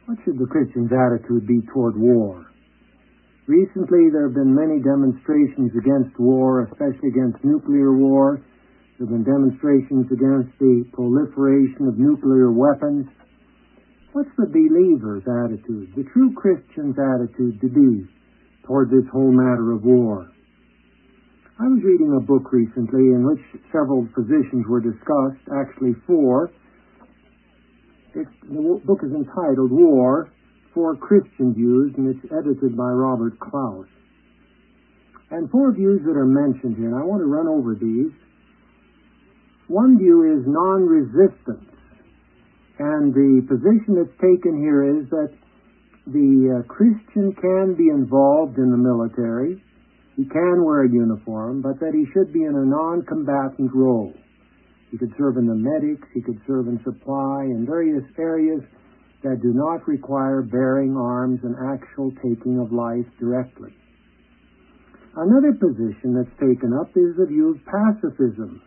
What should the Christian's attitude be toward war? Recently, there have been many demonstrations against war, especially against nuclear war. There have been demonstrations against the proliferation of nuclear weapons. What's the believer's attitude, the true Christian's attitude to be toward this whole matter of war? I was reading a book recently in which several positions were discussed, actually four. The book is entitled War, Four Christian Views, and it's edited by Robert Klaus. And four views that are mentioned here, and I want to run over these. One view is non-resistance, and the position that's taken here is that the Christian can be involved in the military, he can wear a uniform, but that he should be in a non-combatant role. He could serve in the medics, he could serve in supply, in various areas that do not require bearing arms and actual taking of life directly. Another position that's taken up is the view of pacifism.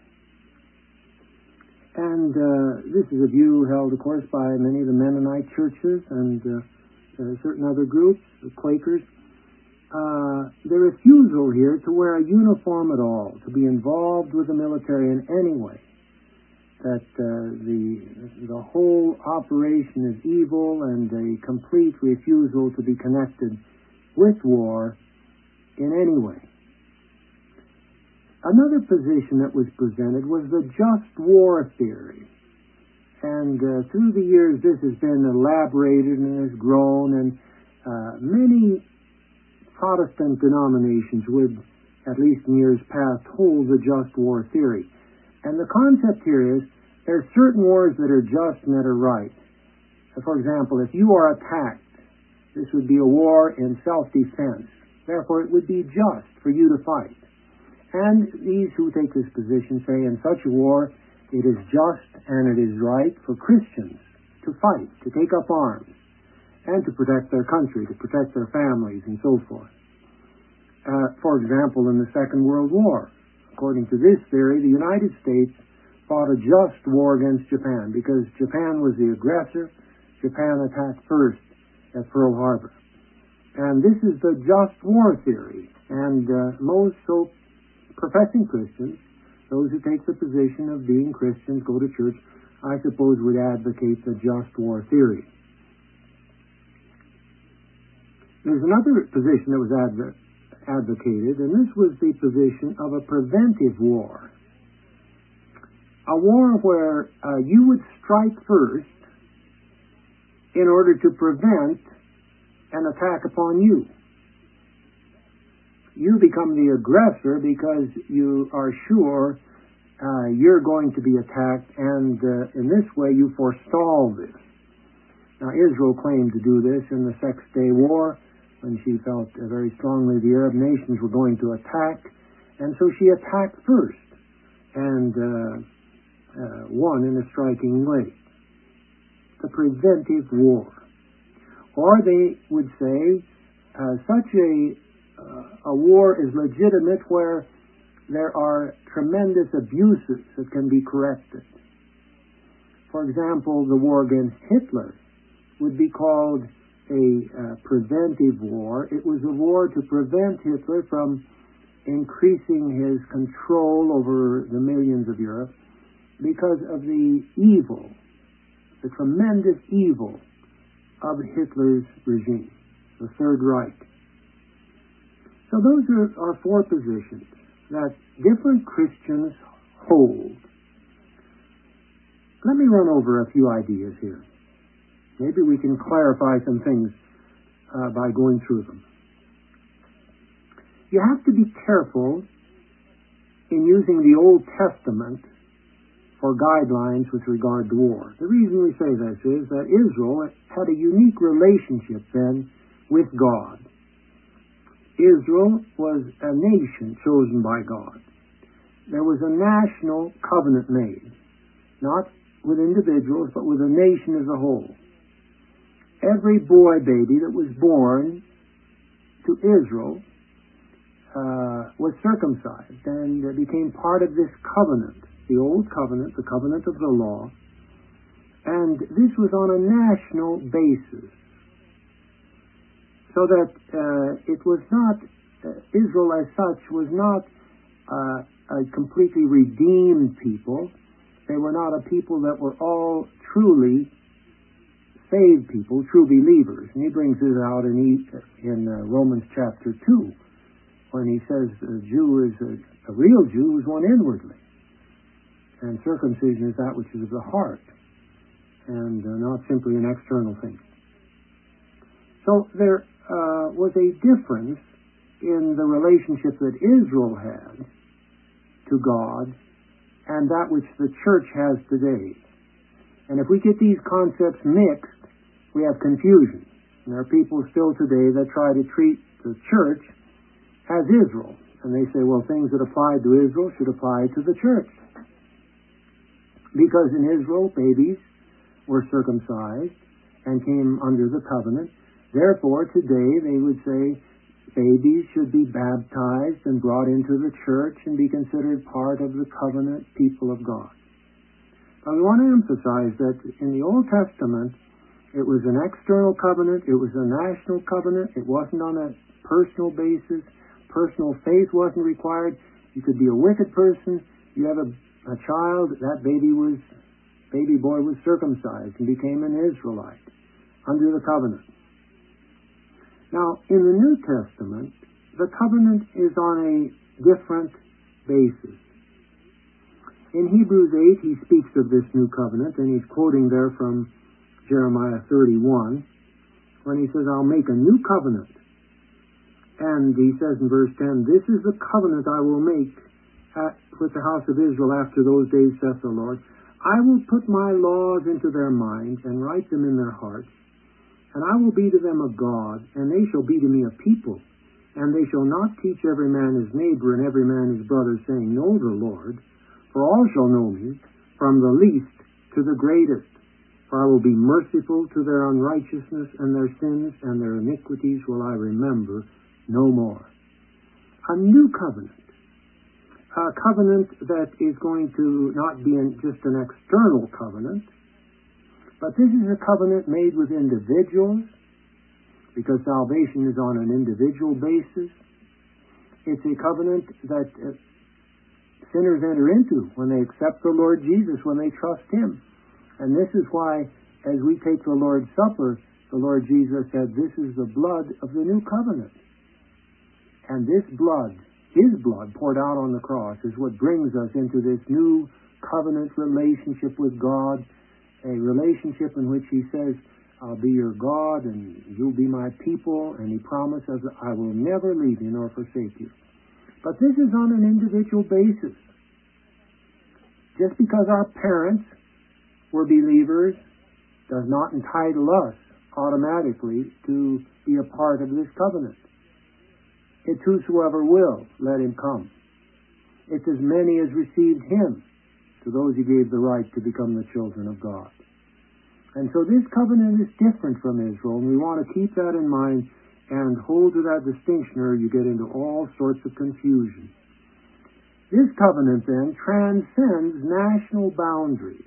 And this is a view held, of course, by many of the Mennonite churches and certain other groups, the Quakers. The refusal here to wear a uniform at all, to be involved with the military in any way, that the whole operation is evil, and a complete refusal to be connected with war in any way. Another position that was presented was the just war theory. And through the years this has been elaborated and has grown, and many Protestant denominations would, at least in years past, hold the just war theory. And the concept here is there are certain wars that are just and that are right. For example, if you are attacked, this would be a war in self-defense. Therefore, it would be just for you to fight. And these who take this position say in such a war, it is just and it is right for Christians to fight, to take up arms, and to protect their country, to protect their families, and so forth. For example, in the Second World War, according to this theory, the United States fought a just war against Japan because Japan was the aggressor. Japan attacked first at Pearl Harbor. And this is the just war theory. And most professing Christians, those who take the position of being Christians, go to church, I suppose would advocate the just war theory. There's another position that was advocated, and this was the position of a preventive war. A war where you would strike first in order to prevent an attack upon you. You become the aggressor because you are sure you're going to be attacked, and in this way you forestall this. Now, Israel claimed to do this in the Six-Day War when she felt very strongly the Arab nations were going to attack, and so she attacked first and won in a striking way. The preventive war. Or they would say such a war is legitimate where there are tremendous abuses that can be corrected. For example, the war against Hitler would be called a preventive war. It was a war to prevent Hitler from increasing his control over the millions of Europe because of the evil, the tremendous evil of Hitler's regime, the Third Reich. So those are four positions that different Christians hold. Let me run over a few ideas here. Maybe we can clarify some things by going through them. You have to be careful in using the Old Testament for guidelines with regard to war. The reason we say this is that Israel had a unique relationship then with God. Israel was a nation chosen by God. There was a national covenant made, not with individuals, but with a nation as a whole. Every boy baby that was born to Israel was circumcised and became part of this covenant, the old covenant, the covenant of the law. And this was on a national basis. So that it was not, Israel as such was not a completely redeemed people. They were not a people that were all truly saved people, true believers. And he brings this out in Romans chapter 2, when he says a Jew is a real Jew is one inwardly. And circumcision is that which is of the heart, and not simply an external thing. So there was a difference in the relationship that Israel had to God and that which the church has today. And if we get these concepts mixed, we have confusion. And there are people still today that try to treat the church as Israel. And they say, well, things that applied to Israel should apply to the church. Because in Israel, babies were circumcised and came under the covenant. Therefore, today they would say babies should be baptized and brought into the church and be considered part of the covenant people of God. Now, we want to emphasize that in the Old Testament, it was an external covenant, it was a national covenant, it wasn't on a personal basis, personal faith wasn't required. You could be a wicked person, you have a child, that baby boy was circumcised and became an Israelite under the covenant. Now, in the New Testament, the covenant is on a different basis. In Hebrews 8, he speaks of this new covenant, and he's quoting there from Jeremiah 31, when he says, I'll make a new covenant. And he says in verse 10, this is the covenant I will make with the house of Israel after those days, saith the Lord. I will put my laws into their minds and write them in their hearts. And I will be to them a God, and they shall be to me a people. And they shall not teach every man his neighbor and every man his brother, saying, Know the Lord, for all shall know me, from the least to the greatest. For I will be merciful to their unrighteousness and their sins, and their iniquities will I remember no more. A new covenant. A covenant that is going to not be just an external covenant, but this is a covenant made with individuals, because salvation is on an individual basis. It's a covenant that sinners enter into when they accept the Lord Jesus, when they trust Him. And this is why, as we take the Lord's Supper, the Lord Jesus said, this is the blood of the new covenant. And this blood, His blood poured out on the cross, is what brings us into this new covenant relationship with God, a relationship in which He says, I'll be your God and you'll be my people, and He promises, I will never leave you nor forsake you. But this is on an individual basis. Just because our parents were believers does not entitle us automatically to be a part of this covenant. It's whosoever will, let him come. It's as many as received Him. To those He gave the right to become the children of God. And so this covenant is different from Israel, and we want to keep that in mind and hold to that distinction, or you get into all sorts of confusion. This covenant then transcends national boundaries.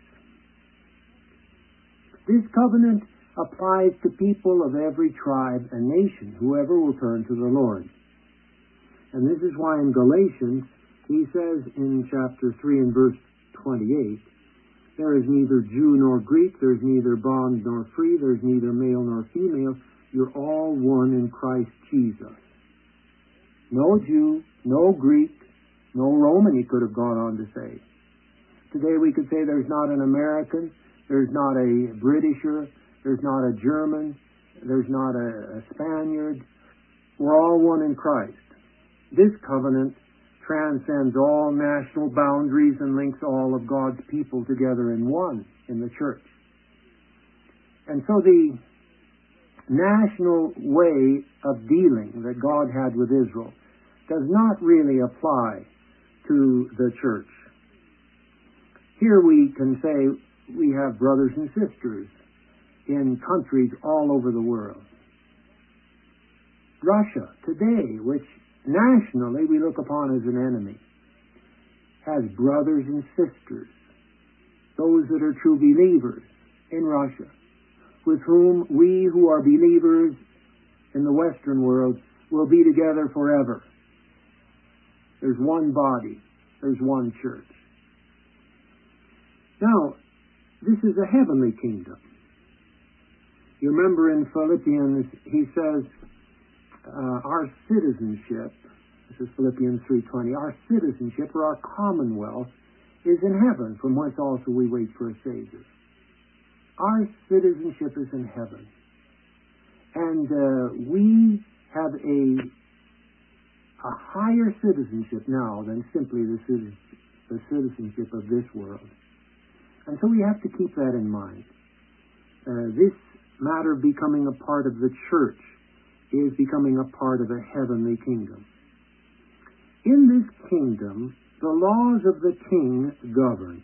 This covenant applies to people of every tribe and nation, whoever will turn to the Lord. And this is why in Galatians, he says in chapter 3 and verse 28, there is neither Jew nor Greek, there's neither bond nor free, there's neither male nor female, you're all one in Christ Jesus. No Jew, no Greek, no Roman, he could have gone on to say. Today we could say there's not an American, there's not a Britisher, there's not a German, there's not a Spaniard. We're all one in Christ. This covenant transcends all national boundaries and links all of God's people together in one in the church. And so the national way of dealing that God had with Israel does not really apply to the church. Here we can say we have brothers and sisters in countries all over the world. Russia today, which nationally we look upon as an enemy, has brothers and sisters, those that are true believers in Russia, with whom we who are believers in the Western world will be together forever. There's one body. There's one church. Now, this is a heavenly kingdom. You remember in Philippians, he says, our citizenship, this is Philippians 3:20, our citizenship or our commonwealth is in heaven, from whence also we wait for a Savior. Our citizenship is in heaven. And we have a higher citizenship now than simply the citizenship of this world. And so we have to keep that in mind. This matter of becoming a part of the church is becoming a part of a heavenly kingdom. In this kingdom, the laws of the king govern.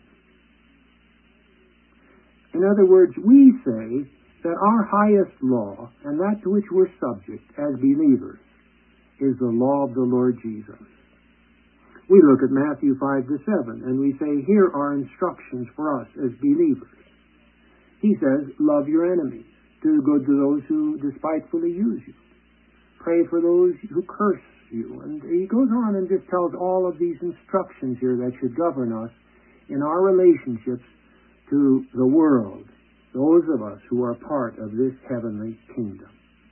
In other words, we say that our highest law, and that to which we're subject as believers, is the law of the Lord Jesus. We look at Matthew 5-7, and we say, here are instructions for us as believers. He says, love your enemies, do good to those who despitefully use you, pray for those who curse you. And he goes on and just tells all of these instructions here that should govern us in our relationships to the world, those of us who are part of this heavenly kingdom.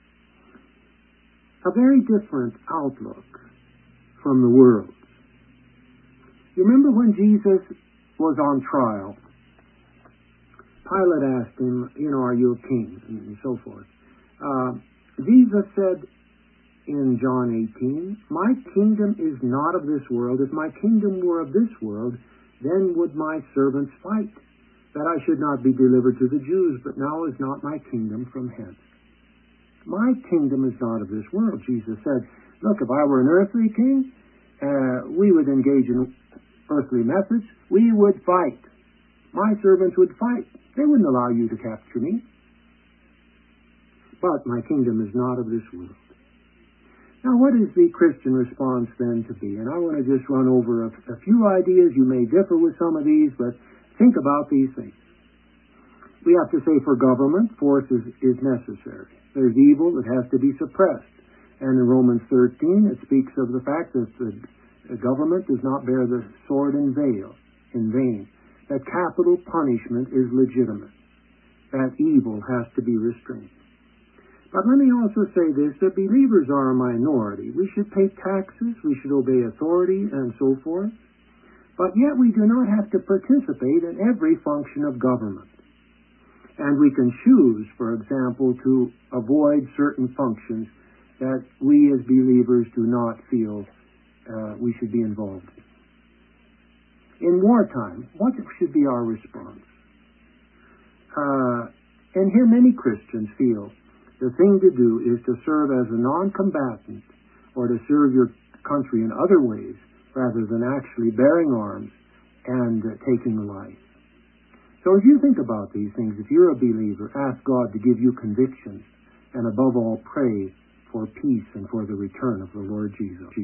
A very different outlook from the world. You remember when Jesus was on trial, Pilate asked him, are you a king? And so forth. Jesus said in John 18, my kingdom is not of this world. If my kingdom were of this world, then would my servants fight, that I should not be delivered to the Jews, but now is not my kingdom from hence. My kingdom is not of this world. Jesus said, look, if I were an earthly king, we would engage in earthly methods. We would fight. My servants would fight. They wouldn't allow you to capture me. But my kingdom is not of this world. Now, what is the Christian response then to be? And I want to just run over a few ideas. You may differ with some of these, but think about these things. We have to say for government, force is necessary. There's evil that has to be suppressed. And in Romans 13, it speaks of the fact that the government does not bear the sword in vain. That capital punishment is legitimate. That evil has to be restrained. But let me also say this, that believers are a minority. We should pay taxes, we should obey authority, and so forth. But yet we do not have to participate in every function of government. And we can choose, for example, to avoid certain functions that we as believers do not feel we should be involved in. In wartime, what should be our response? And here many Christians feel the thing to do is to serve as a non-combatant or to serve your country in other ways rather than actually bearing arms and taking life. So as you think about these things, if you're a believer, ask God to give you convictions and above all pray for peace and for the return of the Lord Jesus.